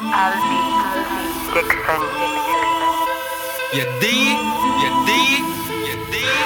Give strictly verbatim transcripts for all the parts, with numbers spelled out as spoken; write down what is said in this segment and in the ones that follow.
Aldi Dixon. You dig? You dig? You dig?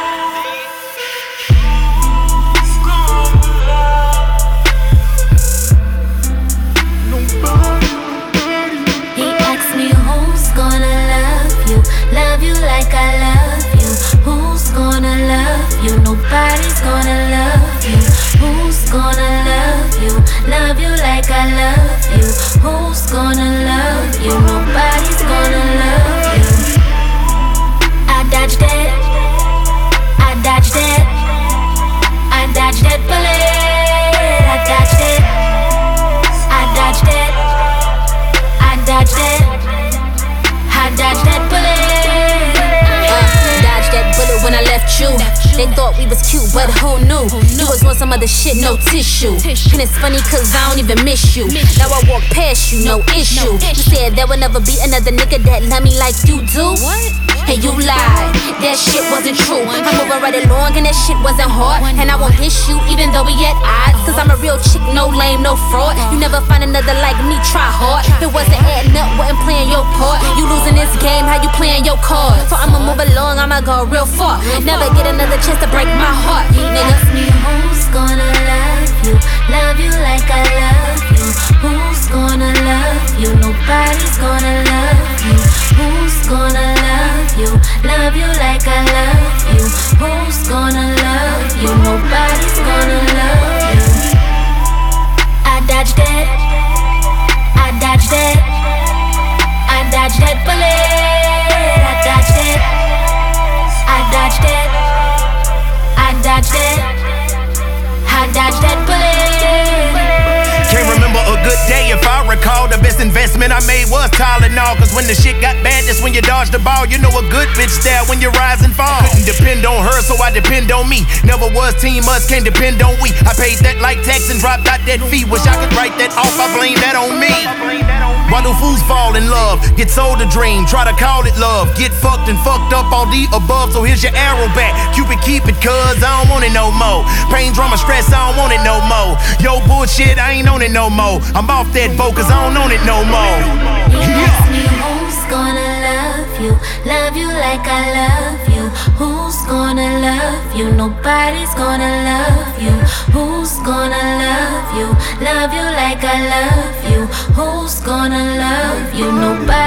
He asked me who's gonna love you, love you like I love you. Who's gonna love you? Nobody's gonna love you. Who's gonna love you, love you like I love you? Who's gonna love you? Nobody's gonna love you. I dodged that, I dodged that, I dodged that bullet, I dodged it, I dodged it, I dodged it, I dodged that bullet. Uh, dodged that bullet when I left you. They thought we was cute, but who knew? You was on some other shit, no tissue. And it's funny cause I don't even miss you. Now I walk past you, no issue. You said there would never be another nigga that love me like you do. And you lied, that shit wasn't true. I'm moving right along and that shit wasn't hard. And I won't diss you even though we at odds. Cause I'm a real chick, no lame, no fraud. You never find another like me, try hard. It wasn't adding up, wasn't playing your part. You losing this game, how you playing your cards? So I'ma move along, I'ma go real far. Never get another chance to break my heart, He nigga. asked me who's gonna love you, love you like I love you. Who's gonna love you? Nobody's gonna love you. Who's gonna love you, love you like I love you? Who's gonna love you? Nobody's gonna love you. I dodged that, I dodged that, I dodged that bullet, I dodged it, I dodged it, I dodged it, I dodged that bullet. Can't remember a good day if I recall. The best investment I made was Tylenol. Cause when the shit got bad, that's when you dodge the ball. You know a good bitch there when you rise and fall. Couldn't depend on her, so I depend on me. Never was team us, can't depend on we. I paid that like tax and dropped out that fee. Wish I could write that off, I blame that on me. Why do fools fall in love? Get sold a dream, try to call it love. Get fucked and fucked up all the above. So here's your arrow back. Cupid keep it cause I don't want it no more. Pain, drama, stress, I don't want it no more. Yo bullshit, I ain't on it no more. I'm off that boat cause I don't own it no more. He asked me who's gonna love you, love you like I love you. Who's gonna love you? Nobody's gonna love you. Who's gonna love you, love you like I love you? Who's gonna love you? Nobody.